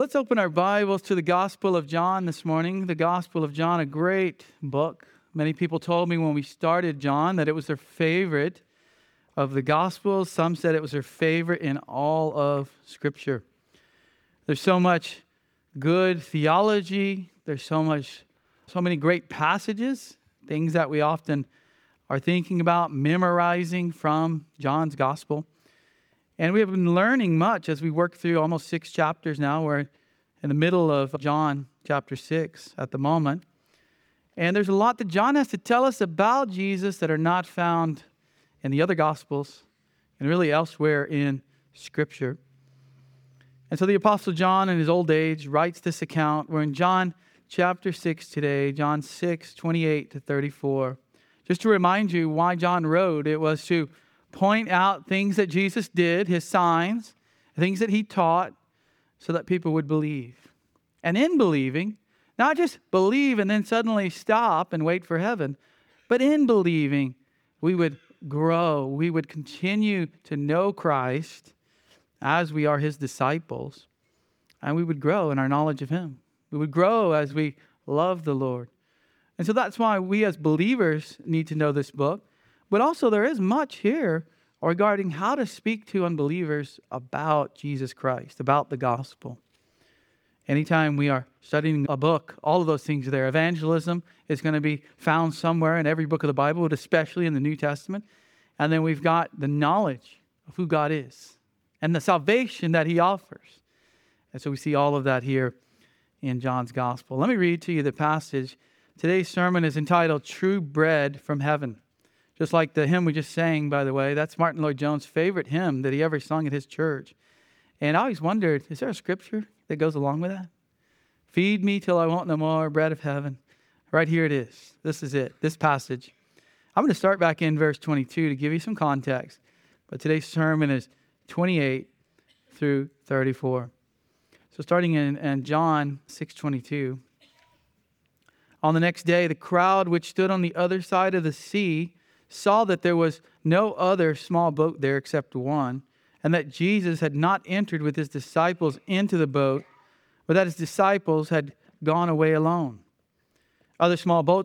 Let's open our Bibles to the Gospel of John this morning. The Gospel of John, a great book. Many people told me when we started John that it was their favorite of the Gospels. Some said it was their favorite in all of Scripture. There's so much good theology. There's so many great passages, things that we often are thinking about, memorizing from John's Gospel. And we have been learning much as we work through almost 6 chapters now. We're in the middle of John chapter 6 at the moment. And there's a lot that John has to tell us about Jesus that are not found in the other Gospels and really elsewhere in Scripture. And so the Apostle John in his old age writes this account. We're in John chapter 6 today, John 6, 28 to 34. Just to remind you why John wrote, it was to point out things that Jesus did, his signs, things that he taught, so that people would believe. And in believing, not just believe and then suddenly stop and wait for heaven, but in believing, we would grow. We would continue to know Christ as we are his disciples, and we would grow in our knowledge of him. We would grow as we love the Lord. And so that's why we as believers need to know this book. But also there is much here regarding how to speak to unbelievers about Jesus Christ, about the gospel. Anytime we are studying a book, all of those things are there. Evangelism is going to be found somewhere in every book of the Bible, but especially in the New Testament. And then we've got the knowledge of who God is and the salvation that he offers. And so we see all of that here in John's gospel. Let me read to you the passage. Today's sermon is entitled True Bread from Heaven. Just like the hymn we just sang, by the way, that's Martin Lloyd-Jones' favorite hymn that he ever sung at his church. And I always wondered, is there a scripture that goes along with that? Feed me till I want no more, bread of heaven. Right here it is. This is it, this passage. I'm going to start back in verse 22 to give you some context. But today's sermon is 28 through 34. So starting in John 6:22. On the next day, the crowd which stood on the other side of the sea saw that there was no other small boat there except one, and that Jesus had not entered with his disciples into the boat, but that his disciples had gone away alone. Other small boats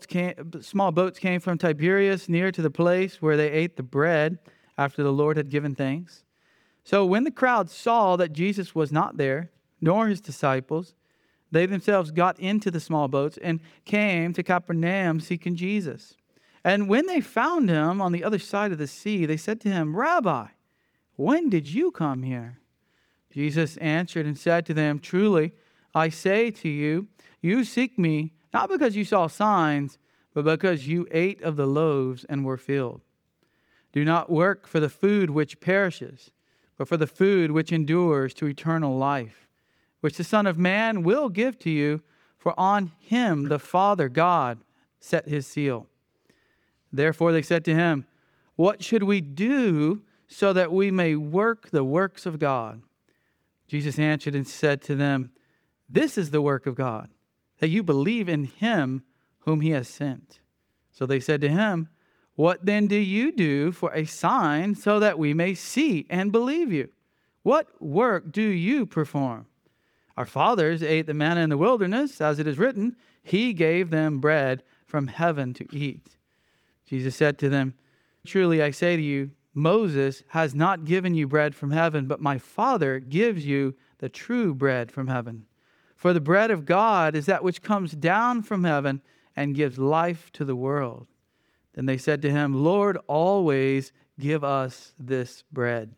came from Tiberias near to the place where they ate the bread after the Lord had given thanks. So when the crowd saw that Jesus was not there, nor his disciples, they themselves got into the small boats and came to Capernaum seeking Jesus. And when they found him on the other side of the sea, they said to him, Rabbi, when did you come here? Jesus answered and said to them, Truly, I say to you, you seek me, not because you saw signs, but because you ate of the loaves and were filled. Do not work for the food which perishes, but for the food which endures to eternal life, which the Son of Man will give to you, for on him the Father God set his seal. Therefore they said to him, What should we do so that we may work the works of God? Jesus answered and said to them, This is the work of God, that you believe in him whom he has sent. So they said to him, What then do you do for a sign so that we may see and believe you? What work do you perform? Our fathers ate the manna in the wilderness, as it is written, He gave them bread from heaven to eat. Jesus said to them, Truly I say to you, Moses has not given you bread from heaven, but my Father gives you the true bread from heaven. For the bread of God is that which comes down from heaven and gives life to the world. Then they said to him, Lord, always give us this bread.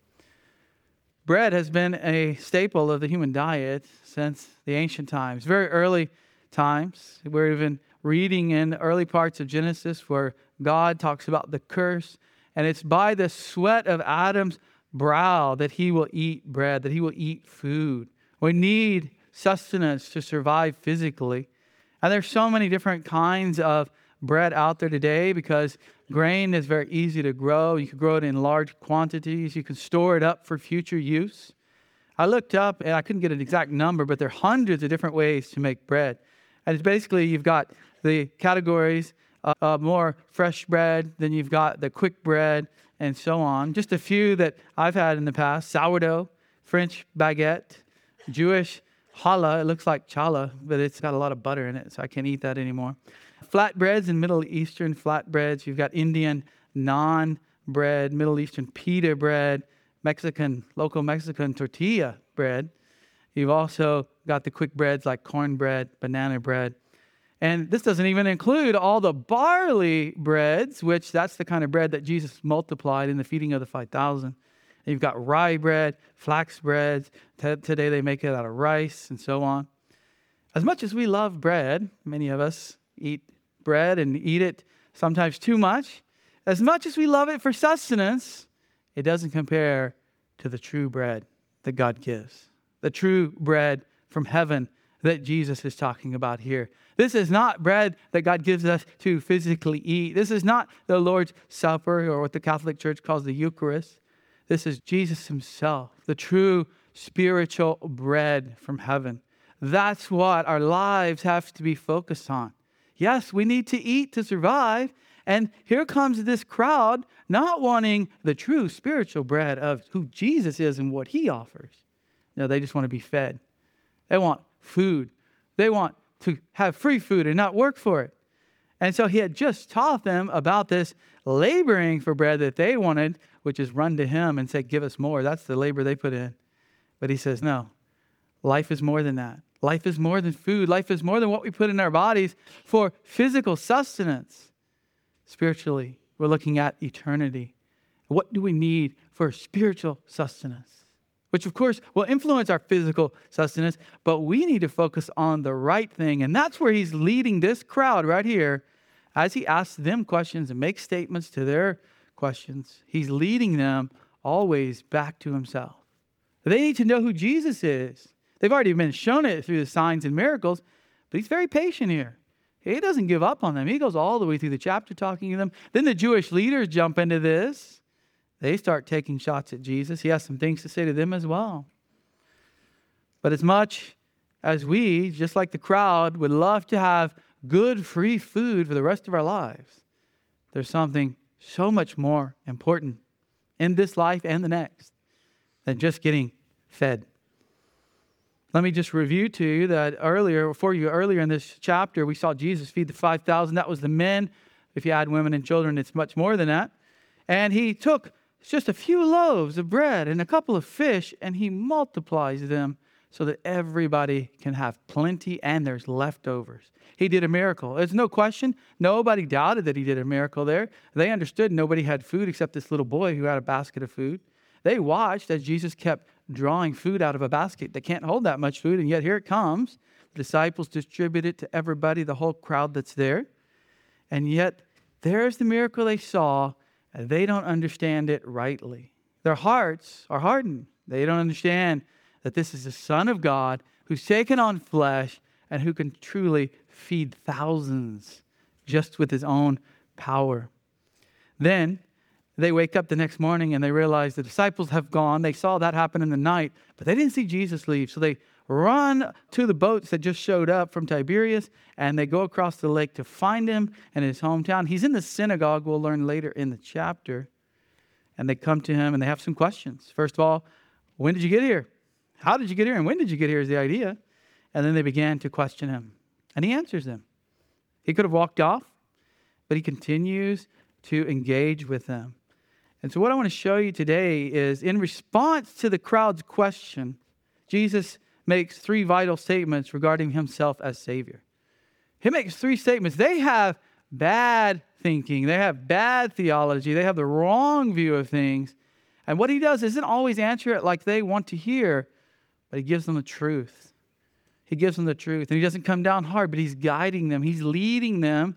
Bread has been a staple of the human diet since the ancient times, very early times. We're even reading in early parts of Genesis where God talks about the curse, and it's by the sweat of Adam's brow that he will eat bread, that he will eat food. We need sustenance to survive physically. And there's so many different kinds of bread out there today because grain is very easy to grow. You can grow it in large quantities. You can store it up for future use. I looked up, and I couldn't get an exact number, but there are hundreds of different ways to make bread. And it's basically, you've got the categories of more fresh bread, then you've got the quick bread, and so on. Just a few that I've had in the past: sourdough, French baguette, Jewish challah. It looks like challah, but it's got a lot of butter in it, so I can't eat that anymore. Flatbreads and Middle Eastern flatbreads. You've got Indian naan bread, Middle Eastern pita bread, local Mexican tortilla bread. You've also got the quick breads like cornbread, banana bread. And this doesn't even include all the barley breads, which that's the kind of bread that Jesus multiplied in the feeding of the 5,000. And you've got rye bread, flax breads. Today they make it out of rice and so on. As much as we love bread, many of us eat bread and eat it sometimes too much. As much as we love it for sustenance, it doesn't compare to the true bread that God gives. The true bread from heaven that Jesus is talking about here. This is not bread that God gives us to physically eat. This is not the Lord's Supper or what the Catholic Church calls the Eucharist. This is Jesus himself, the true spiritual bread from heaven. That's what our lives have to be focused on. Yes, we need to eat to survive. And here comes this crowd not wanting the true spiritual bread of who Jesus is and what he offers. No, they just want to be fed. They want food. They want to have free food and not work for it. And so he had just taught them about this laboring for bread that they wanted, which is run to him and say, give us more. That's the labor they put in. But he says, no, life is more than that. Life is more than food. Life is more than what we put in our bodies for physical sustenance. Spiritually, we're looking at eternity. What do we need for spiritual sustenance? Which, of course, will influence our physical sustenance, but we need to focus on the right thing. And that's where he's leading this crowd right here as he asks them questions and makes statements to their questions. He's leading them always back to himself. They need to know who Jesus is. They've already been shown it through the signs and miracles, but he's very patient here. He doesn't give up on them. He goes all the way through the chapter talking to them. Then the Jewish leaders jump into this. They start taking shots at Jesus. He has some things to say to them as well. But as much as we, just like the crowd, would love to have good, free food for the rest of our lives, there's something so much more important in this life and the next than just getting fed. Let me just review to you that earlier in this chapter, we saw Jesus feed the 5,000. That was the men. If you add women and children, it's much more than that. And he took just a few loaves of bread and a couple of fish, and he multiplies them so that everybody can have plenty and there's leftovers. He did a miracle. There's no question. Nobody doubted that he did a miracle there. They understood nobody had food except this little boy who had a basket of food. They watched as Jesus kept drawing food out of a basket that can't hold that much food, and yet here it comes. The disciples distribute it to everybody, the whole crowd that's there. And yet there's the miracle they saw, and they don't understand it rightly. Their hearts are hardened. They don't understand that this is the Son of God who's taken on flesh and who can truly feed thousands just with his own power. Then they wake up the next morning and they realize the disciples have gone. They saw that happen in the night, but they didn't see Jesus leave. So they run to the boats that just showed up from Tiberias, and they go across the lake to find him in his hometown. He's in the synagogue, we'll learn later in the chapter. And they come to him and they have some questions. First of all, when did you get here? How did you get here? And when did you get here is the idea. And then they began to question him. And he answers them. He could have walked off, but he continues to engage with them. And so what I want to show you today is in response to the crowd's question, Jesus makes three vital statements regarding himself as Savior. He makes three statements. They have bad thinking. They have bad theology. They have the wrong view of things. And what he does isn't always answer it like they want to hear, but he gives them the truth. He gives them the truth. And he doesn't come down hard, but he's guiding them. He's leading them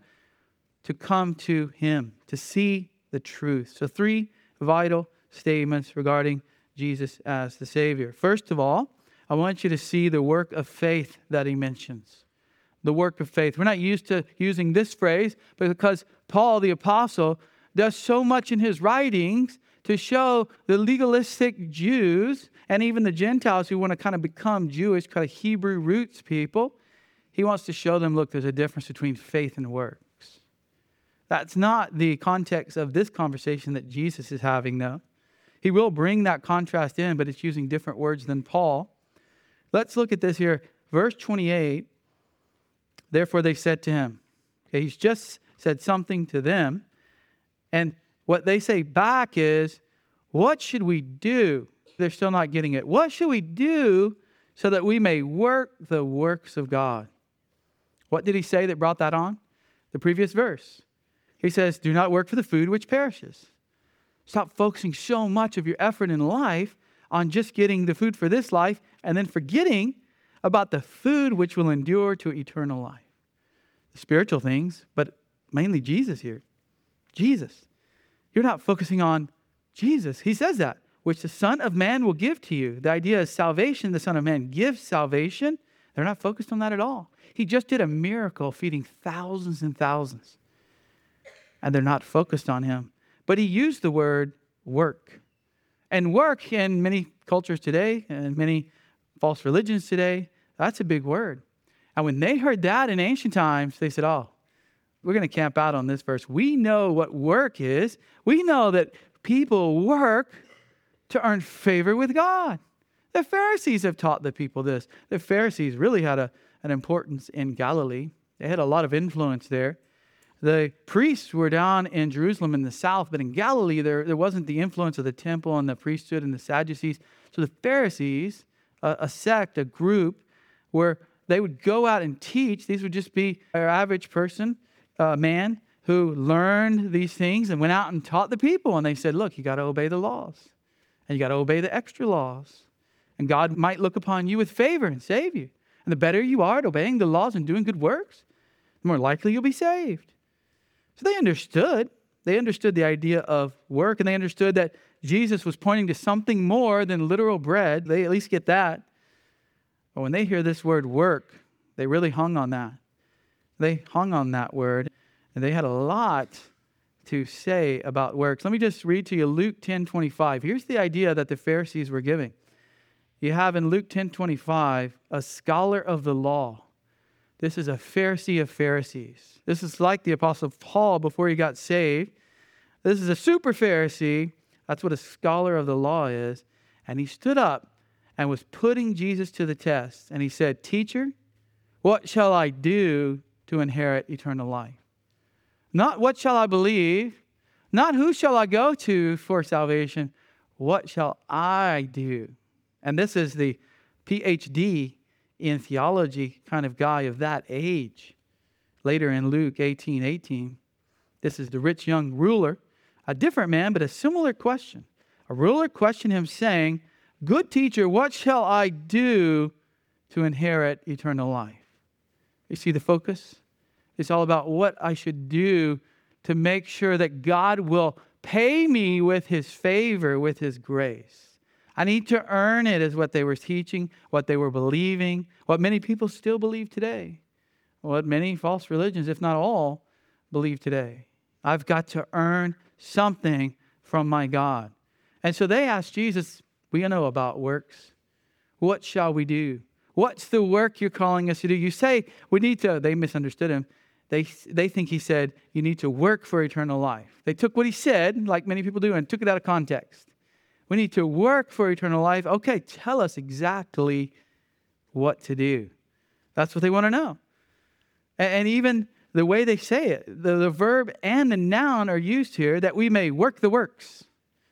to come to him, to see the truth. So three vital statements regarding Jesus as the Savior. First of all, I want you to see the work of faith that he mentions. The work of faith. We're not used to using this phrase, but because Paul the Apostle does so much in his writings to show the legalistic Jews and even the Gentiles who want to kind of become Jewish, kind of Hebrew roots people. He wants to show them, look, there's a difference between faith and works. That's not the context of this conversation that Jesus is having, though. He will bring that contrast in, but it's using different words than Paul. Let's look at this here. Verse 28, therefore they said to him. Okay, he's just said something to them. And what they say back is, what should we do? They're still not getting it. What should we do so that we may work the works of God? What did he say that brought that on? The previous verse. He says, do not work for the food which perishes. Stop focusing so much of your effort in life on just getting the food for this life and then forgetting about the food which will endure to eternal life. The spiritual things, but mainly Jesus here. Jesus. You're not focusing on Jesus. He says that, which the Son of Man will give to you. The idea is salvation. The Son of Man gives salvation. They're not focused on that at all. He just did a miracle feeding thousands and thousands. And they're not focused on him. But he used the word work. And work in many cultures today and many false religions today, that's a big word. And when they heard that in ancient times, they said, oh, we're going to camp out on this verse. We know what work is. We know that people work to earn favor with God. The Pharisees have taught the people this. The Pharisees really had an importance in Galilee. They had a lot of influence there. The priests were down in Jerusalem in the south, but in Galilee there wasn't the influence of the temple and the priesthood and the Sadducees. So the Pharisees, a sect, a group, where they would go out and teach. These would just be our average person, man, who learned these things and went out and taught the people. And they said, look, you got to obey the laws. And you got to obey the extra laws. And God might look upon you with favor and save you. And the better you are at obeying the laws and doing good works, the more likely you'll be saved. So they understood. They understood the idea of work, and they understood that Jesus was pointing to something more than literal bread. They at least get that. But when they hear this word work, they really hung on that. They hung on that word, and they had a lot to say about works. Let me just read to you Luke 10:25. Here's the idea that the Pharisees were giving. You have in Luke 10:25 a scholar of the law. This is a Pharisee of Pharisees. This is like the Apostle Paul before he got saved. This is a super Pharisee. That's what a scholar of the law is. And he stood up and was putting Jesus to the test. And he said, Teacher, what shall I do to inherit eternal life? Not what shall I believe, not who shall I go to for salvation. What shall I do? And this is the PhD in theology kind of guy of that age. Later in Luke 18:18, this is the rich young ruler, a different man, but a similar question. A ruler questioned him saying, Good teacher, what shall I do to inherit eternal life? You see the focus? It's all about what I should do to make sure that God will pay me with his favor, with his grace. I need to earn it, is what they were teaching, what they were believing, what many people still believe today, what many false religions, if not all, believe today. I've got to earn something from my God. And so they asked Jesus, we know about works. What shall we do? What's the work you're calling us to do? You say we need to, they misunderstood him. They think he said, you need to work for eternal life. They took what he said, like many people do, and took it out of context. We need to work for eternal life. Okay, tell us exactly what to do. That's what they want to know. And even the way they say it, the verb and the noun are used here, that we may work the works.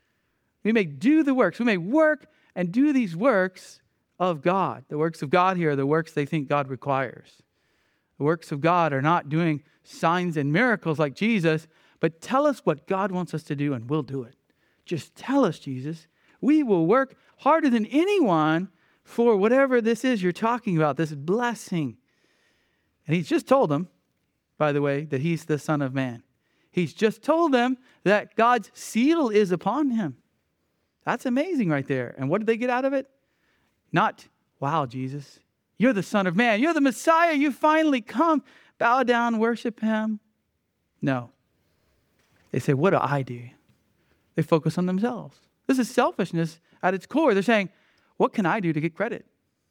We may do the works. We may work and do these works of God. The works of God here are the works they think God requires. The works of God are not doing signs and miracles like Jesus, but tell us what God wants us to do and we'll do it. Just tell us, Jesus. We will work harder than anyone for whatever this is you're talking about, this blessing. And he's just told them, by the way, that he's the Son of Man. He's just told them that God's seal is upon him. That's amazing right there. And what did they get out of it? Not, wow, Jesus, you're the Son of Man. You're the Messiah. You finally come. Bow down, worship him. No. They say, what do I do? They focus on themselves. This is selfishness at its core. They're saying, what can I do to get credit?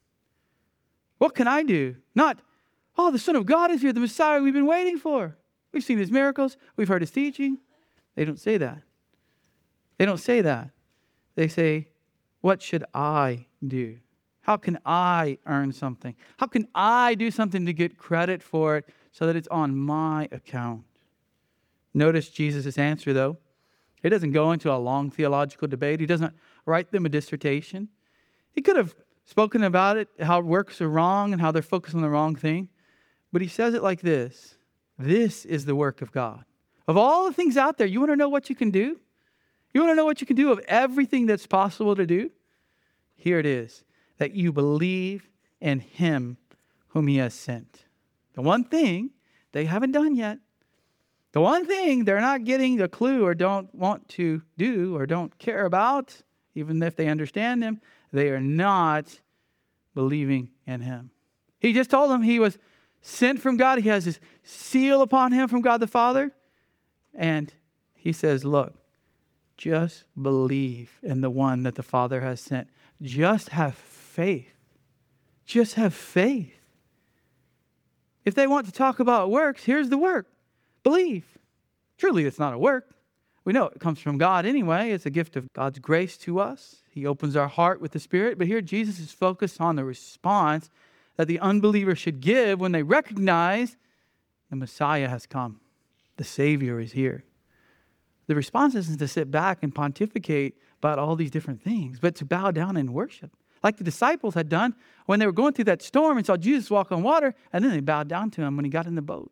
What can I do? Not, oh, the Son of God is here, the Messiah we've been waiting for. We've seen his miracles. We've heard his teaching. They don't say that. They don't say that. They say, what should I do? How can I earn something? How can I do something to get credit for it so that it's on my account? Notice Jesus' answer, though. He doesn't go into a long theological debate. He doesn't write them a dissertation. He could have spoken about it, how works are wrong and how they're focused on the wrong thing. But he says it like this. This is the work of God. Of all the things out there, you want to know what you can do? You want to know what you can do of everything that's possible to do? Here it is, that you believe in him whom he has sent. The one thing they haven't done yet, the one thing they're not getting a clue or don't want to do or don't care about, even if they understand him, they are not believing in him. He just told them he was sent from God. He has his seal upon him from God the Father. And he says, look, just believe in the one that the Father has sent. Just have faith. Just have faith. If they want to talk about works, here's the work. Believe. Truly, it's not a work. We know it comes from God anyway. It's a gift of God's grace to us. He opens our heart with the Spirit. But here Jesus is focused on the response that the unbeliever should give when they recognize the Messiah has come. The Savior is here. The response isn't to sit back and pontificate about all these different things, but to bow down and worship. Like the disciples had done when they were going through that storm and saw Jesus walk on water, and then they bowed down to him when he got in the boat.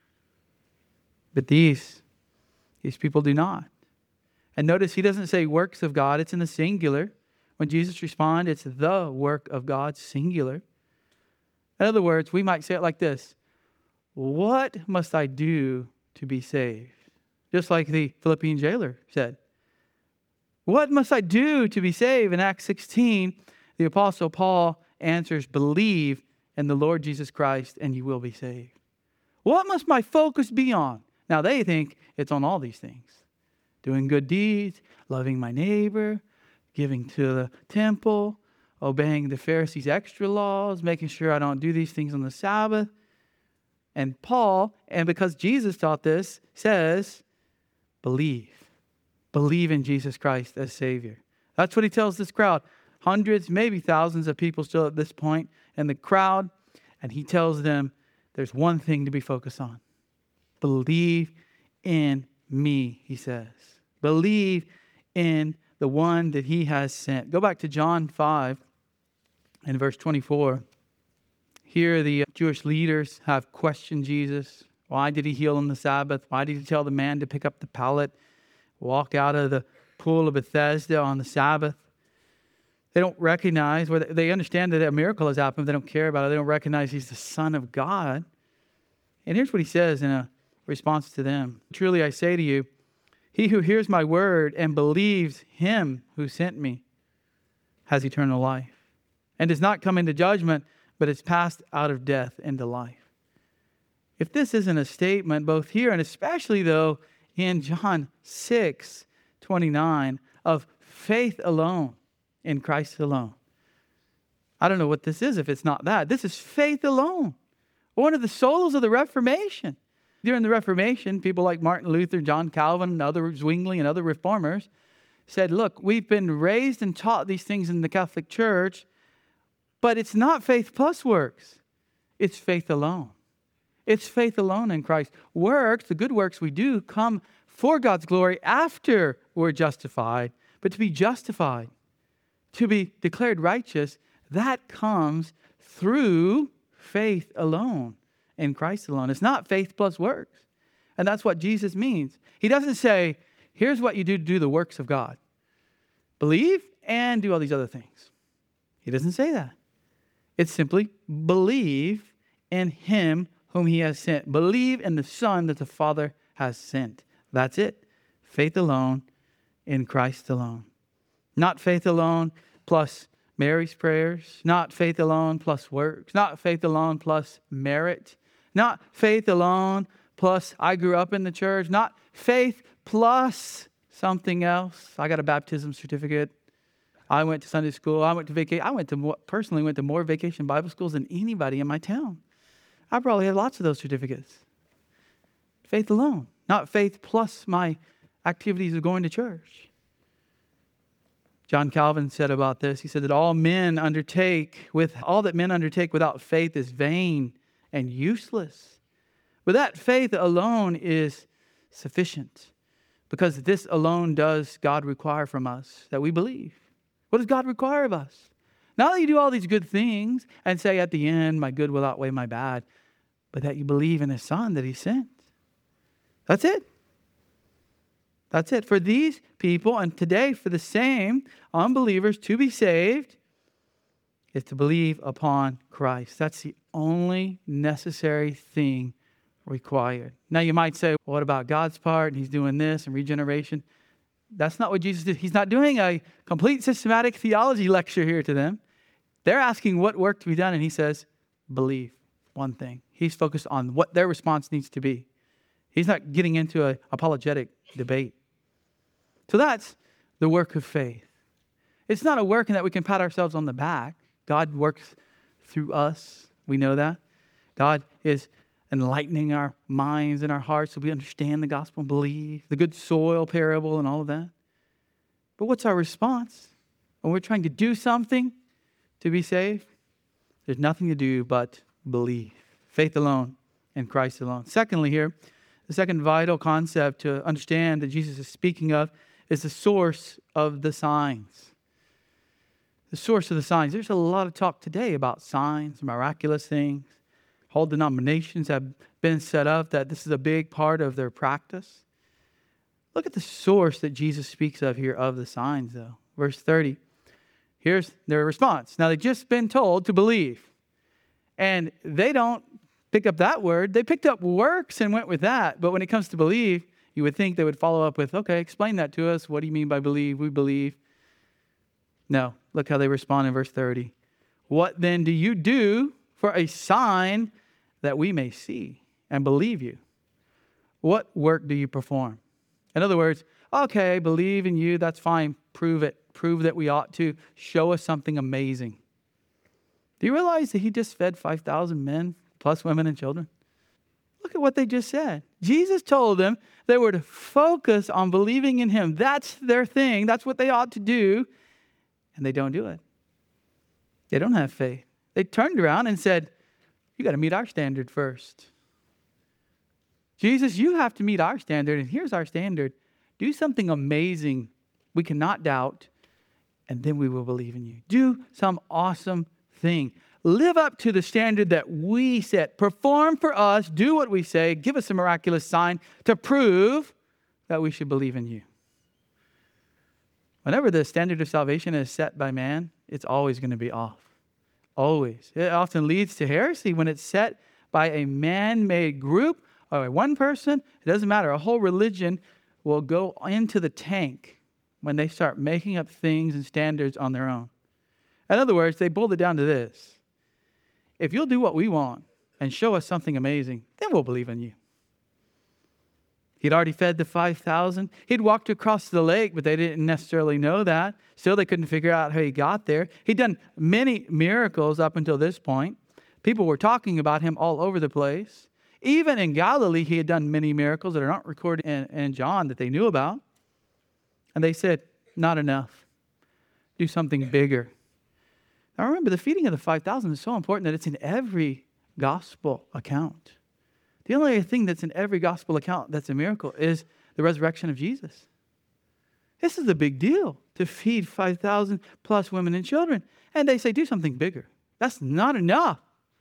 But these people do not. And notice he doesn't say works of God. It's in the singular. When Jesus responds, it's the work of God, singular. In other words, we might say it like this. What must I do to be saved? Just like the Philippian jailer said. What must I do to be saved? In Acts 16, the Apostle Paul answers, believe in the Lord Jesus Christ and you will be saved. What must my focus be on? Now they think it's on all these things. Doing good deeds, loving my neighbor, giving to the temple, obeying the Pharisees' extra laws, making sure I don't do these things on the Sabbath. And Paul, and because Jesus taught this, says, believe. Believe in Jesus Christ as Savior. That's what he tells this crowd. Hundreds, maybe thousands of people still at this point in the crowd. And he tells them, there's one thing to be focused on. Believe in me, he says. Believe in the one that he has sent. Go back to John 5 and verse 24. Here the Jewish leaders have questioned Jesus. Why did he heal on the Sabbath? Why did he tell the man to pick up the pallet, walk out of the pool of Bethesda on the Sabbath? They don't recognize, or they understand that a miracle has happened, but they don't care about it. They don't recognize he's the Son of God. And here's what he says in a response to them. Truly I say to you, he who hears my word and believes him who sent me has eternal life and does not come into judgment, but is passed out of death into life. If this isn't a statement, both here and especially though in John 6:29 of faith alone in Christ alone, I don't know what this is if it's not that. This is faith alone. One of the souls of the Reformation. During the Reformation, people like Martin Luther, John Calvin, and other Zwingli and other reformers said, look, we've been raised and taught these things in the Catholic Church, but it's not faith plus works. It's faith alone. It's faith alone in Christ. Works, the good works we do, come for God's glory after we're justified. But to be justified, to be declared righteous, that comes through faith alone in Christ alone. It's not faith plus works. And that's what Jesus means. He doesn't say, here's what you do to do the works of God. Believe and do all these other things. He doesn't say that. It's simply believe in him whom he has sent. Believe in the Son that the Father has sent. That's it. Faith alone in Christ alone. Not faith alone plus Mary's prayers. Not faith alone plus works. Not faith alone plus merit. Not faith alone plus I grew up in the church. Not faith plus something else. I got a baptism certificate. I went to Sunday school. I went to vacation. Personally went to more vacation Bible schools than anybody in my town. I probably have lots of those certificates. Faith alone. Not faith plus my activities of going to church. John Calvin said about this, he said that all that men undertake without faith is vain and useless. But that faith alone is sufficient, because this alone does God require from us, that we believe. What does God require of us? Not that you do all these good things and say at the end, my good will outweigh my bad, but that you believe in His Son that He sent. That's it. That's it. For these people, and today for the same unbelievers, to be saved is to believe upon Christ. That's the only necessary thing required. Now you might say, well, what about God's part? He's doing this and regeneration. That's not what Jesus did. He's not doing a complete systematic theology lecture here to them. They're asking what work to be done, and He says, believe. One thing. He's focused on what their response needs to be. He's not getting into an apologetic debate. So that's the work of faith. It's not a work in that we can pat ourselves on the back. God works through us. We know that. God is enlightening our minds and our hearts so we understand the gospel and believe. The good soil parable and all of that. But what's our response? When we're trying to do something to be saved, there's nothing to do but believe. Faith alone and Christ alone. Secondly here, the second vital concept to understand that Jesus is speaking of is the source of the signs. The source of the signs. There's a lot of talk today about signs, miraculous things. Whole denominations have been set up that this is a big part of their practice. Look at the source that Jesus speaks of here of the signs, though. Verse 30. Here's their response. Now, they've just been told to believe. And they don't pick up that word. They picked up works and went with that. But when it comes to believe, you would think they would follow up with, okay, explain that to us. What do you mean by believe? We believe. No, look how they respond in verse 30. What then do you do for a sign that we may see and believe you? What work do you perform? In other words, okay, believe in you, that's fine. Prove it. Prove that we ought to. Show us something amazing. Do you realize that He just fed 5,000 men plus women and children? Look at what they just said. Jesus told them they were to focus on believing in Him. That's their thing. That's what they ought to do. And they don't do it. They don't have faith. They turned around and said, you got to meet our standard first. Jesus, you have to meet our standard. And here's our standard. Do something amazing we cannot doubt. And then we will believe in you. Do some awesome thing. Live up to the standard that we set. Perform for us. Do what we say. Give us a miraculous sign to prove that we should believe in you. Whenever the standard of salvation is set by man, it's always going to be off. Always. It often leads to heresy when it's set by a man-made group or one person. It doesn't matter. A whole religion will go into the tank when they start making up things and standards on their own. In other words, they boiled it down to this. If you'll do what we want and show us something amazing, then we'll believe in you. He'd already fed the 5,000. He'd walked across the lake, but they didn't necessarily know that. Still, they couldn't figure out how He got there. He'd done many miracles up until this point. People were talking about Him all over the place. Even in Galilee, He had done many miracles that are not recorded in John that they knew about. And they said, not enough. Do something bigger. Now remember, the feeding of the 5,000 is so important that it's in every gospel account. The only thing that's in every gospel account that's a miracle is the resurrection of Jesus. This is a big deal to feed 5,000 plus women and children. And they say, do something bigger. That's not enough.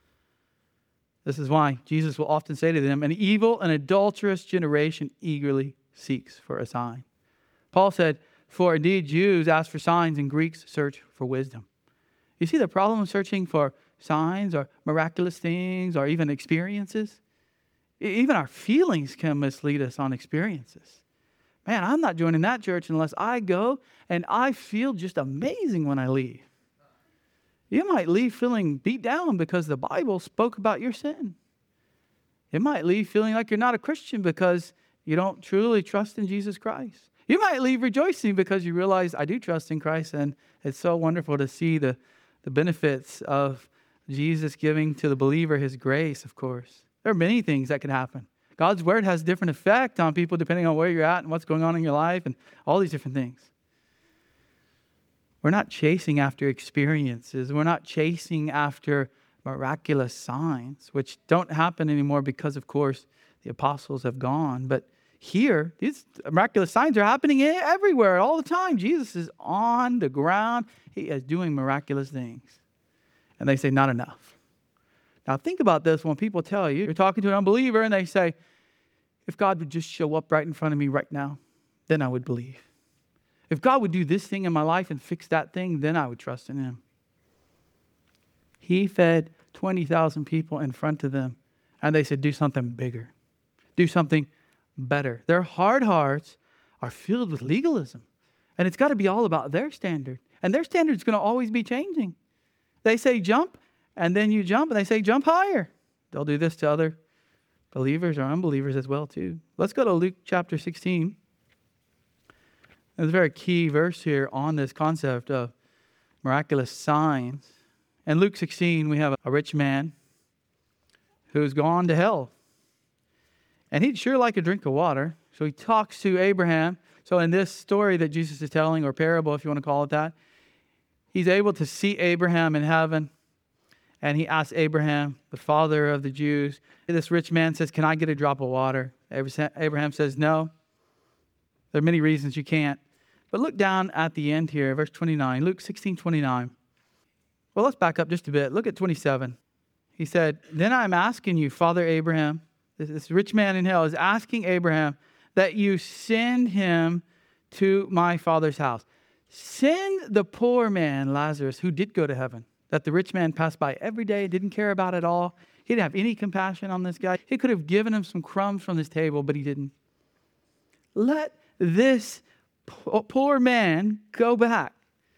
This is why Jesus will often say to them, an evil and adulterous generation eagerly seeks for a sign. Paul said, for indeed Jews ask for signs and Greeks search for wisdom. You see the problem of searching for signs or miraculous things or even experiences? Even our feelings can mislead us on experiences. Man, I'm not joining that church unless I go and I feel just amazing when I leave. You might leave feeling beat down because the Bible spoke about your sin. You might leave feeling like you're not a Christian because you don't truly trust in Jesus Christ. You might leave rejoicing because you realize I do trust in Christ, and it's so wonderful to see the benefits of Jesus giving to the believer His grace, of course. There are many things that can happen. God's word has different effect on people depending on where you're at and what's going on in your life and all these different things. We're not chasing after experiences. We're not chasing after miraculous signs, which don't happen anymore because, of course, the apostles have gone. But here, these miraculous signs are happening everywhere all the time. Jesus is on the ground. He is doing miraculous things. And they say, not enough. Now think about this when people tell you, you're talking to an unbeliever and they say, if God would just show up right in front of me right now, then I would believe. If God would do this thing in my life and fix that thing, then I would trust in him. He fed 20,000 people in front of them, and they said, do something bigger. Do something better. Their hard hearts are filled with legalism, and it's got to be all about their standard. And their standard is going to always be changing. They say jump, and then you jump, and they say jump higher. They'll do this to other believers or unbelievers as well, too. Let's go to Luke chapter 16. There's a very key verse here on this concept of miraculous signs. In Luke 16, we have a rich man who's gone to hell. And he'd sure like a drink of water. So he talks to Abraham. So in this story that Jesus is telling, or parable, if you want to call it that, he's able to see Abraham in heaven. And he asks Abraham, the father of the Jews, this rich man says, can I get a drop of water? Abraham says, no. There are many reasons you can't. But look down at the end here, verse 29, Luke 16:29. Well, let's back up just a bit. Look at 27. He said, then I'm asking you, Father Abraham, this rich man in hell is asking Abraham that you send him to my father's house. Send the poor man, Lazarus, who did go to heaven, that the rich man passed by every day, didn't care about at all. He didn't have any compassion on this guy. He could have given him some crumbs from his table, but he didn't. Let this poor man go back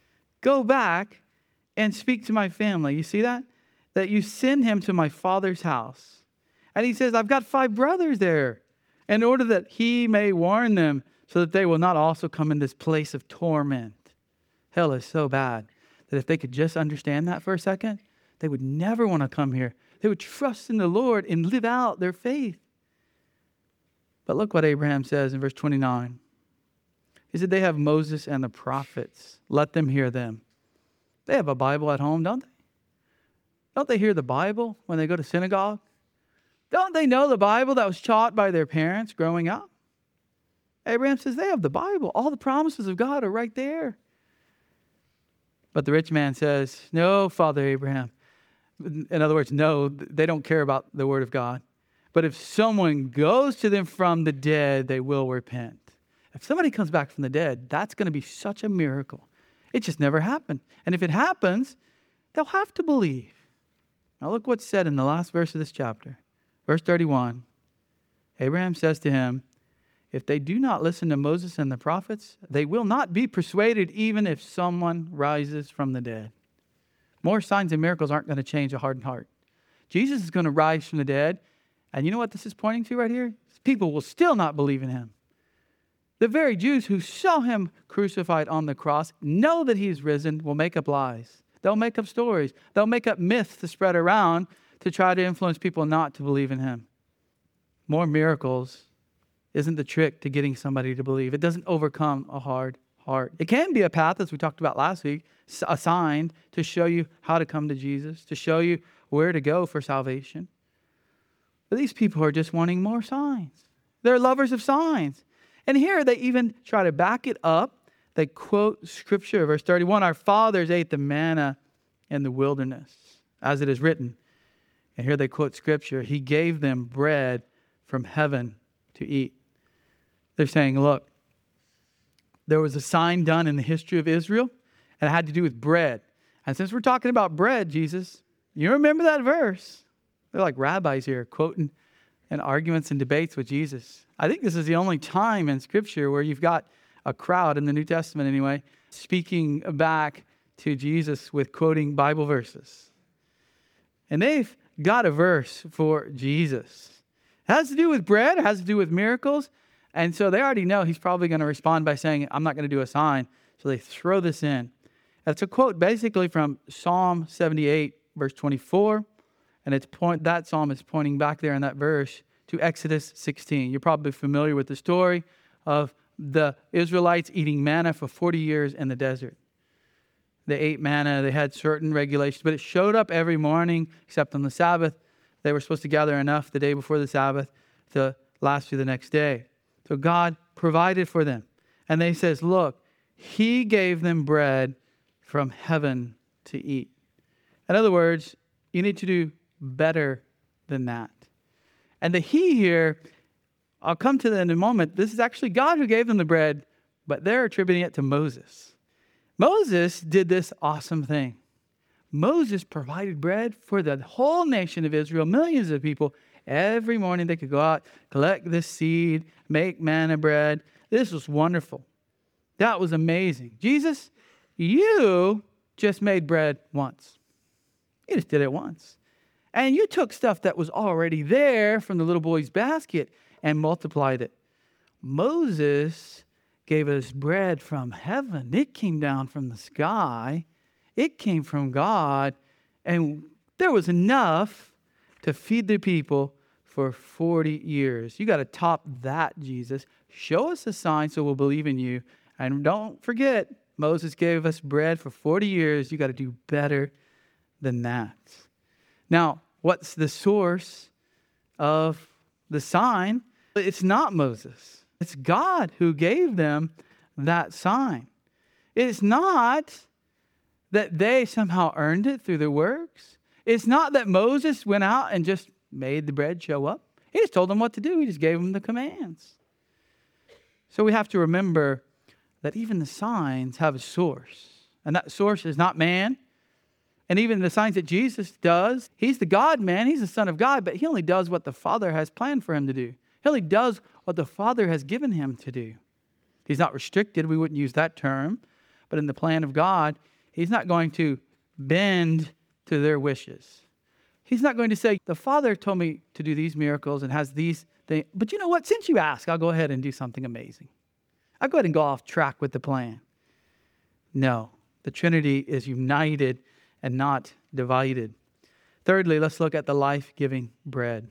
and speak to my family. You see that? That you send him to my father's house. And he says, I've got 5 brothers there, in order that he may warn them so that they will not also come in this place of torment. Hell is so bad that if they could just understand that for a second, they would never want to come here. They would trust in the Lord and live out their faith. But look what Abraham says in verse 29. He said, they have Moses and the prophets. Let them hear them. They have a Bible at home, don't they? Don't they hear the Bible when they go to synagogue? Don't they know the Bible that was taught by their parents growing up? Abraham says, they have the Bible. All the promises of God are right there. But the rich man says, no, Father Abraham. In other words, no, they don't care about the word of God. But if someone goes to them from the dead, they will repent. If somebody comes back from the dead, that's going to be such a miracle. It just never happened. And if it happens, they'll have to believe. Now look what's said in the last verse of this chapter. Verse 31. Abraham says to him, if they do not listen to Moses and the prophets, they will not be persuaded even if someone rises from the dead. More signs and miracles aren't going to change a hardened heart. Jesus is going to rise from the dead. And you know what this is pointing to right here? People will still not believe in him. The very Jews who saw him crucified on the cross know that he's risen, will make up lies. They'll make up stories. They'll make up myths to spread around to try to influence people not to believe in him. More miracles isn't the trick to getting somebody to believe. It doesn't overcome a hard heart. It can be a path, as we talked about last week, a sign to show you how to come to Jesus, to show you where to go for salvation. But these people are just wanting more signs. They're lovers of signs. And here they even try to back it up. They quote scripture, verse 31, our fathers ate the manna in the wilderness, as it is written. And here they quote scripture, he gave them bread from heaven to eat. They're saying, look, there was a sign done in the history of Israel, and it had to do with bread. And since we're talking about bread, Jesus, you remember that verse? They're like rabbis here, quoting and arguments and debates with Jesus. I think this is the only time in Scripture where you've got a crowd, in the New Testament anyway, speaking back to Jesus with quoting Bible verses. And they've got a verse for Jesus. It has to do with bread. It has to do with miracles. And so they already know he's probably going to respond by saying, I'm not going to do a sign. So they throw this in. That's a quote basically from Psalm 78, verse 24. And that psalm is pointing back there in that verse to Exodus 16. You're probably familiar with the story of the Israelites eating manna for 40 years in the desert. They ate manna. They had certain regulations, but it showed up every morning except on the Sabbath. They were supposed to gather enough the day before the Sabbath to last through the next day. So God provided for them. And they says, look, he gave them bread from heaven to eat. In other words, you need to do better than that. And the he here, I'll come to that in a moment. This is actually God who gave them the bread, but they're attributing it to Moses. Moses did this awesome thing. Moses provided bread for the whole nation of Israel, millions of people. Every morning they could go out, collect this seed, make manna bread. This was wonderful. That was amazing. Jesus, you just made bread once. You just did it once. And you took stuff that was already there from the little boy's basket and multiplied it. Moses gave us bread from heaven. It came down from the sky. It came from God. And there was enough to feed the people for 40 years. You got to top that, Jesus. Show us a sign so we'll believe in you. And don't forget, Moses gave us bread for 40 years. You got to do better than that. Now, what's the source of the sign? It's not Moses. It's God who gave them that sign. It's not that they somehow earned it through their works. It's not that Moses went out and just made the bread show up. He just told them what to do. He just gave them the commands. So we have to remember that even the signs have a source. And that source is not man. And even the signs that Jesus does, he's the God-man. He's the Son of God. But he only does what the Father has planned for him to do. He only does what the Father has given him to do. He's not restricted. We wouldn't use that term. But in the plan of God, he's not going to bend to their wishes. He's not going to say, the Father told me to do these miracles and has these things. But you know what? Since you ask, I'll go ahead and do something amazing. I'll go ahead and go off track with the plan. No, the Trinity is united and not divided. Thirdly, let's look at the life-giving bread.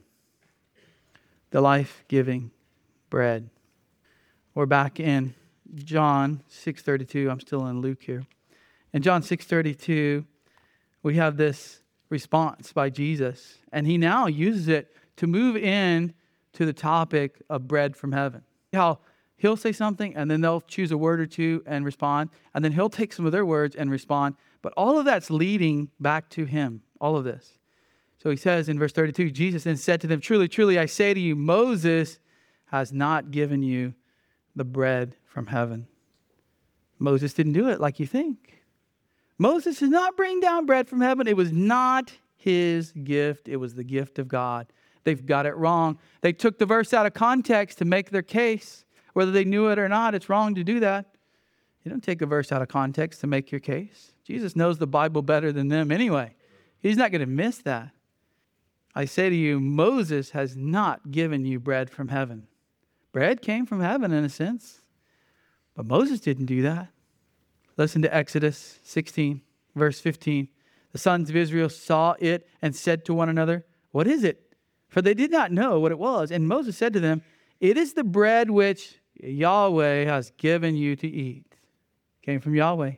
The life-giving bread. We're back in John 6:32. I'm still in Luke here. In John 6:32, we have this response by Jesus, and he now uses it to move in to the topic of bread from heaven. How he'll say something, and then they'll choose a word or two and respond, and then he'll take some of their words and respond. But all of that's leading back to him, all of this. So he says in verse 32, Jesus then said to them, truly, truly, I say to you, Moses has not given you the bread from heaven. Moses didn't do it like you think. Moses did not bring down bread from heaven. It was not his gift. It was the gift of God. They've got it wrong. They took the verse out of context to make their case. Whether they knew it or not, it's wrong to do that. You don't take a verse out of context to make your case. Jesus knows the Bible better than them anyway. He's not going to miss that. I say to you, Moses has not given you bread from heaven. Bread came from heaven in a sense, but Moses didn't do that. Listen to Exodus 16, verse 15. The sons of Israel saw it and said to one another, what is it? For they did not know what it was. And Moses said to them, it is the bread which Yahweh has given you to eat. It came from Yahweh.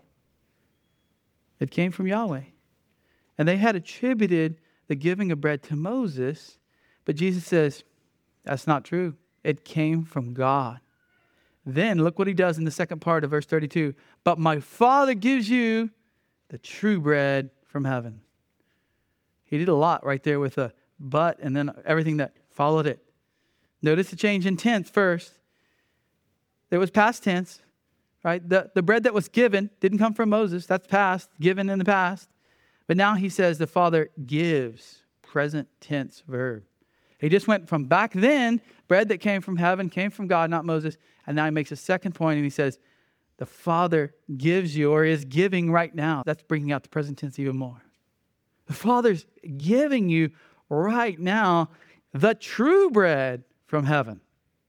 It came from Yahweh. And they had attributed the giving of bread to Moses, but Jesus says, that's not true. It came from God. Then look what he does in the second part of verse 32. But my Father gives you the true bread from heaven. He did a lot right there with a but and then everything that followed it. Notice the change in tense first. There was past tense, right? The bread that was given didn't come from Moses. That's past, given in the past. But now he says the Father gives, present tense verb. He just went from back then, bread that came from heaven, came from God, not Moses. And now he makes a second point and he says, the Father gives you or is giving right now. That's bringing out the present tense even more. The Father's giving you right now the true bread from heaven.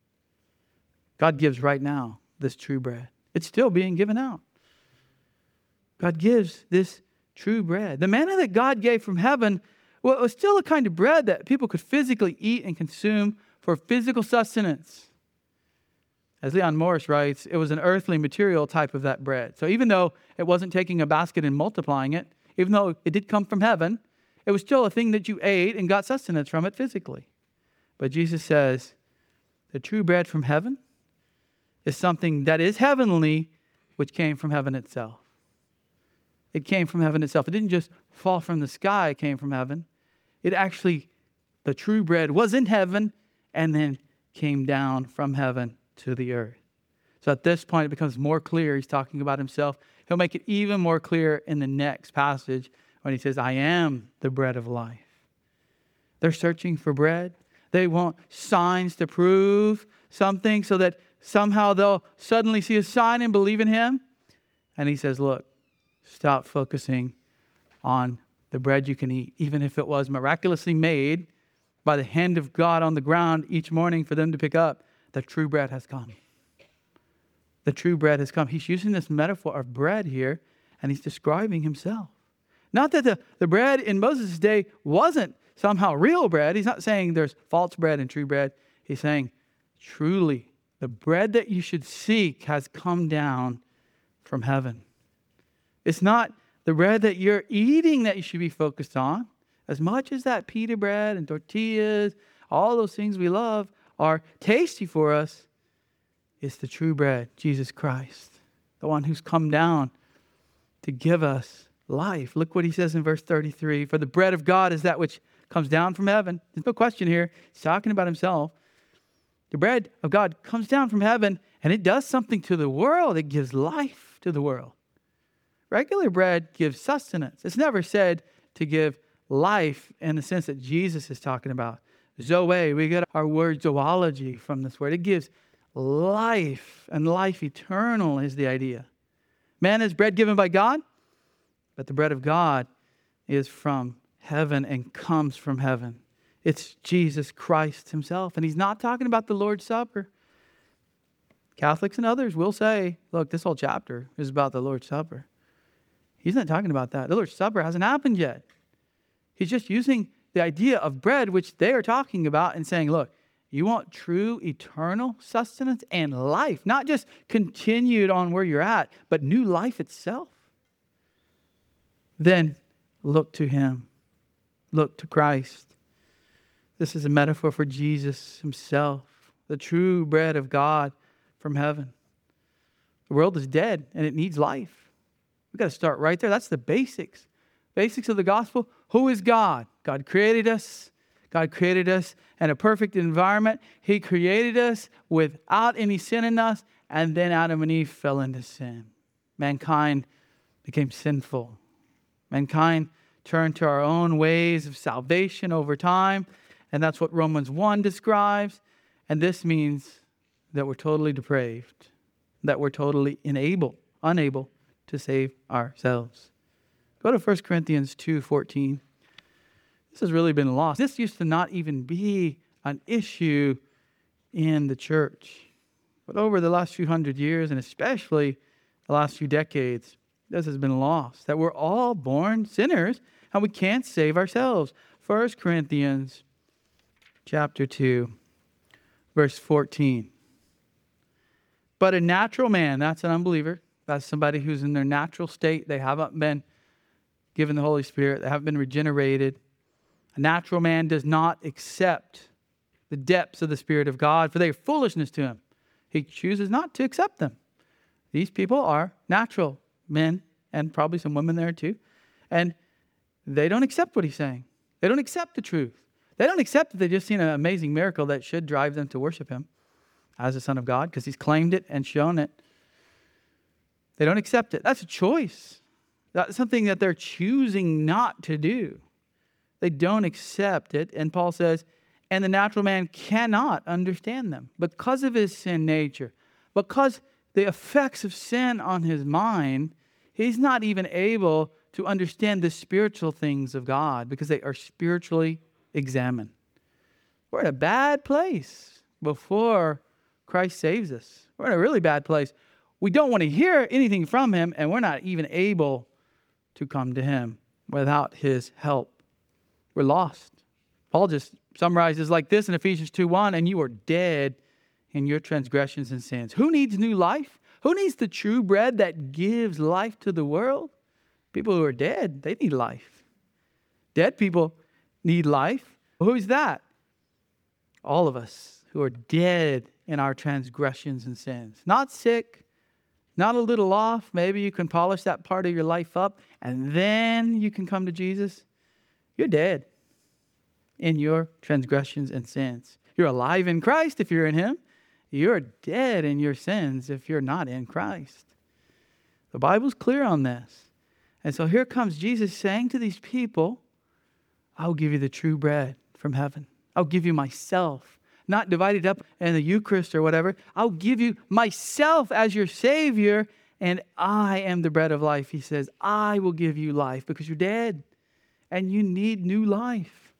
God gives right now this true bread. It's still being given out. God gives this true bread. The manna that God gave from heaven was still a kind of bread that people could physically eat and consume for physical sustenance. As Leon Morris writes, it was an earthly material type of that bread. So even though it wasn't taking a basket and multiplying it, even though it did come from heaven, it was still a thing that you ate and got sustenance from it physically. But Jesus says, the true bread from heaven is something that is heavenly, which came from heaven itself. It came from heaven itself. It didn't just fall from the sky, it came from heaven. It actually, the true bread was in heaven and then came down from heaven to the earth. So at this point, it becomes more clear. He's talking about himself. He'll make it even more clear in the next passage when he says, I am the bread of life. They're searching for bread. They want signs to prove something so that somehow they'll suddenly see a sign and believe in him. And he says, look, stop focusing on the bread you can eat, even if it was miraculously made by the hand of God on the ground each morning for them to pick up. The true bread has come. The true bread has come. He's using this metaphor of bread here, and he's describing himself. Not that the bread in Moses' day wasn't somehow real bread. He's not saying there's false bread and true bread. He's saying, truly, the bread that you should seek has come down from heaven. It's not the bread that you're eating that you should be focused on. As much as that pita bread and tortillas, all those things we love, are tasty for us, it's the true bread, Jesus Christ, the one who's come down to give us life. Look what he says in verse 33. For the bread of God is that which comes down from heaven. There's no question here. He's talking about himself. The bread of God comes down from heaven, and it does something to the world. It gives life to the world. Regular bread gives sustenance. It's never said to give life in the sense that Jesus is talking about. Zoe, we get our word zoology from this word. It gives life, and life eternal is the idea. Man is bread given by God, but the bread of God is from heaven and comes from heaven. It's Jesus Christ himself. And he's not talking about the Lord's Supper. Catholics and others will say, look, this whole chapter is about the Lord's Supper. He's not talking about that. The Lord's Supper hasn't happened yet. He's just using the idea of bread, which they are talking about, and saying, look, you want true eternal sustenance and life, not just continued on where you're at, but new life itself. Then look to him. Look to Christ. This is a metaphor for Jesus himself, the true bread of God from heaven. The world is dead and it needs life. We've got to start right there. That's the basics. Basics of the gospel. Who is God? God created us. God created us in a perfect environment. He created us without any sin in us. And then Adam and Eve fell into sin. Mankind became sinful. Mankind turned to our own ways of salvation over time. And that's what Romans 1 describes. And this means that we're totally depraved. That we're totally unable to save ourselves. Go to 1 Corinthians 2:14. This has really been lost. This used to not even be an issue in the church. But over the last few hundred years, and especially the last few decades, this has been lost. That we're all born sinners and we can't save ourselves. 1 Corinthians chapter 2, verse 14. But a natural man, that's an unbeliever. That's somebody who's in their natural state. They haven't been given the Holy Spirit. They haven't been regenerated. A natural man does not accept the depths of the Spirit of God, for they are foolishness to him. He chooses not to accept them. These people are natural men, and probably some women there too. And they don't accept what he's saying. They don't accept the truth. They don't accept that they've just seen an amazing miracle that should drive them to worship him as the Son of God, because he's claimed it and shown it. They don't accept it. That's a choice. That's something that they're choosing not to do. They don't accept it. And Paul says, and the natural man cannot understand them because of his sin nature. Because the effects of sin on his mind, he's not even able to understand the spiritual things of God because they are spiritually examined. We're in a bad place before Christ saves us. We're in a really bad place. We don't want to hear anything from him, and we're not even able to come to him without his help. We're lost. Paul just summarizes like this in Ephesians 2:1, and you are dead in your transgressions and sins. Who needs new life? Who needs the true bread that gives life to the world? People who are dead, they need life. Dead people need life. Who's that? All of us who are dead in our transgressions and sins. Not sick, not a little off. Maybe you can polish that part of your life up and then you can come to Jesus. You're dead in your transgressions and sins. You're alive in Christ if you're in Him. You're dead in your sins if you're not in Christ. The Bible's clear on this. And so here comes Jesus saying to these people, I'll give you the true bread from heaven. I'll give you myself, not divided up in the Eucharist or whatever. I'll give you myself as your Savior, and I am the bread of life. He says, I will give you life because you're dead and you need new life.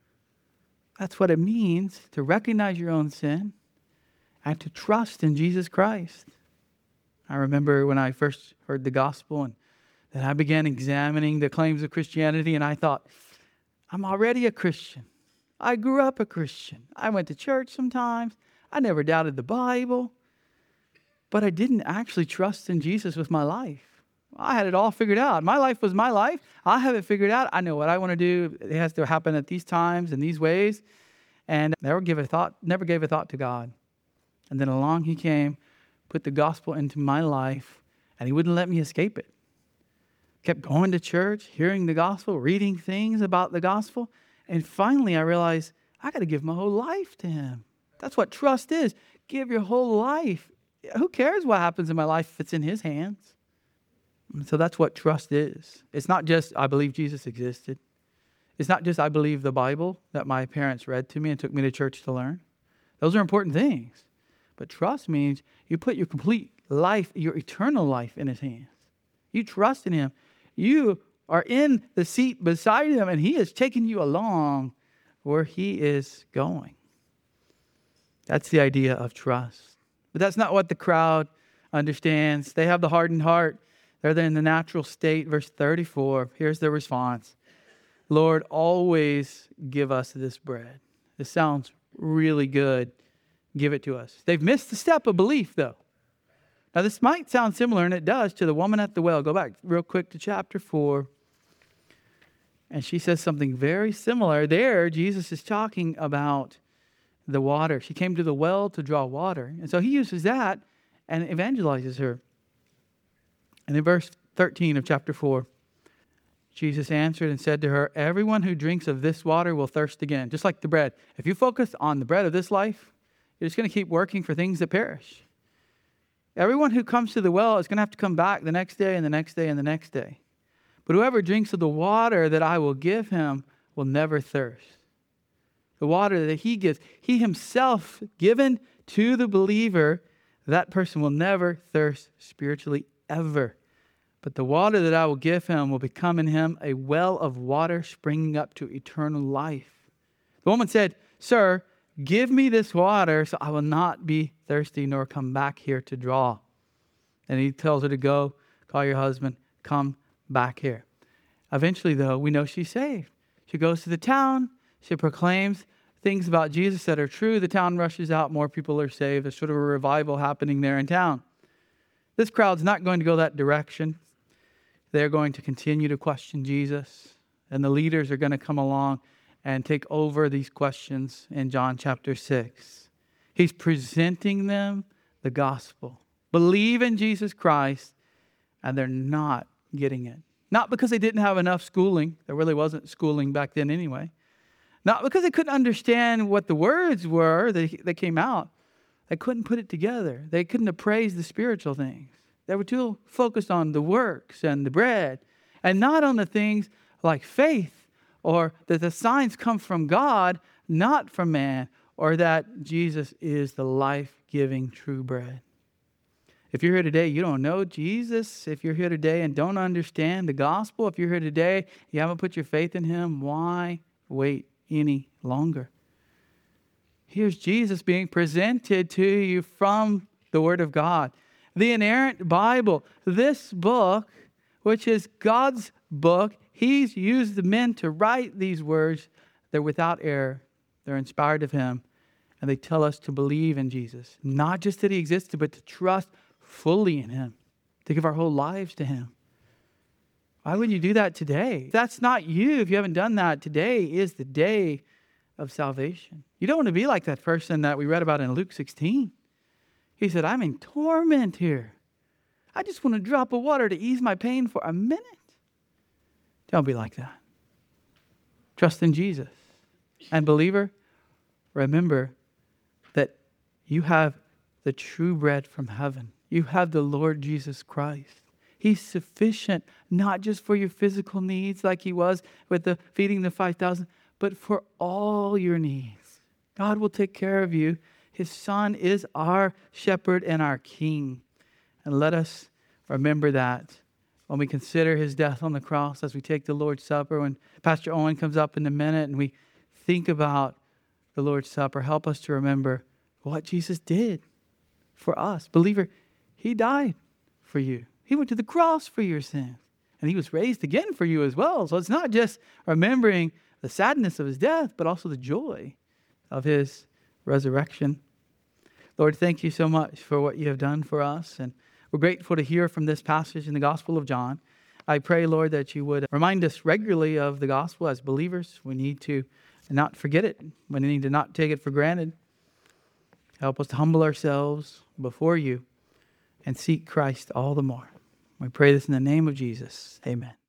That's what it means to recognize your own sin and to trust in Jesus Christ. I remember when I first heard the gospel and then I began examining the claims of Christianity, and I thought, I'm already a Christian. I grew up a Christian. I went to church sometimes. I never doubted the Bible. But I didn't actually trust in Jesus with my life. I had it all figured out. My life was my life. I have it figured out. I know what I want to do. It has to happen at these times and these ways. And never gave a thought to God. And then along He came, put the gospel into my life, and He wouldn't let me escape it. Kept going to church, hearing the gospel, reading things about the gospel. And finally I realized I got to give my whole life to Him. That's what trust is. Give your whole life. Who cares what happens in my life if it's in His hands? And so that's what trust is. It's not just I believe Jesus existed. It's not just I believe the Bible that my parents read to me and took me to church to learn. Those are important things. But trust means you put your complete life, your eternal life in His hands. You trust in Him. You are in the seat beside Him, and He is taking you along where He is going. That's the idea of trust. But that's not what the crowd understands. They have the hardened heart. They're in the natural state. Verse 34, here's their response. Lord, always give us this bread. This sounds really good. Give it to us. They've missed the step of belief, though. Now, this might sound similar, and it does, to the woman at the well. Go back real quick to chapter 4. And she says something very similar. There, Jesus is talking about the water. She came to the well to draw water. And so He uses that and evangelizes her. And in verse 13 of chapter 4, Jesus answered and said to her, everyone who drinks of this water will thirst again, just like the bread. If you focus on the bread of this life, you're just going to keep working for things that perish. Everyone who comes to the well is going to have to come back the next day and the next day and the next day. But whoever drinks of the water that I will give him will never thirst. The water that He gives, He Himself given to the believer, that person will never thirst spiritually ever. But the water that I will give him will become in him a well of water springing up to eternal life. The woman said, Sir, give me this water so I will not be thirsty nor come back here to draw. And He tells her to go, call your husband, come back here. Eventually, though, we know she's saved. She goes to the town. She proclaims things about Jesus that are true. The town rushes out. More people are saved. There's sort of a revival happening there in town. This crowd's not going to go that direction. They're going to continue to question Jesus. And the leaders are going to come along and take over these questions in John chapter 6. He's presenting them the gospel. Believe in Jesus Christ, and they're not getting it. Not because they didn't have enough schooling. There really wasn't schooling back then anyway. Not because they couldn't understand what the words were that came out. They couldn't put it together. They couldn't appraise the spiritual things. They were too focused on the works and the bread, and not on the things like faith, or that the signs come from God, not from man, or that Jesus is the life-giving true bread. If you're here today, you don't know Jesus. If you're here today and don't understand the gospel, if you're here today, you haven't put your faith in Him, why wait any longer? Here's Jesus being presented to you from the Word of God. The inerrant Bible, this book, which is God's book, He's used the men to write these words. They're without error. They're inspired of Him. And they tell us to believe in Jesus. Not just that he existed, but to trust fully in him. To give our whole lives to him. Why would you do that today? If that's not you, if you haven't done that, today is the day of salvation. You don't want to be like that person that we read about in Luke 16. He said, I'm in torment here. I just want a drop of water to ease my pain for a minute. Don't be like that. Trust in Jesus. And believer, remember that you have the true bread from heaven. You have the Lord Jesus Christ. He's sufficient, not just for your physical needs like he was with the feeding the 5,000, but for all your needs. God will take care of you. His Son is our shepherd and our King. And let us remember that when we consider his death on the cross, as we take the Lord's Supper, when Pastor Owen comes up in a minute and we think about the Lord's Supper, help us to remember what Jesus did for us. Believer, he died for you. He went to the cross for your sins. And he was raised again for you as well. So it's not just remembering the sadness of his death, but also the joy of his resurrection. Lord, thank you so much for what you have done for us. And we're grateful to hear from this passage in the Gospel of John. I pray, Lord, that you would remind us regularly of the gospel as believers. We need to not forget it. We need to not take it for granted. Help us to humble ourselves before you and seek Christ all the more. We pray this in the name of Jesus. Amen.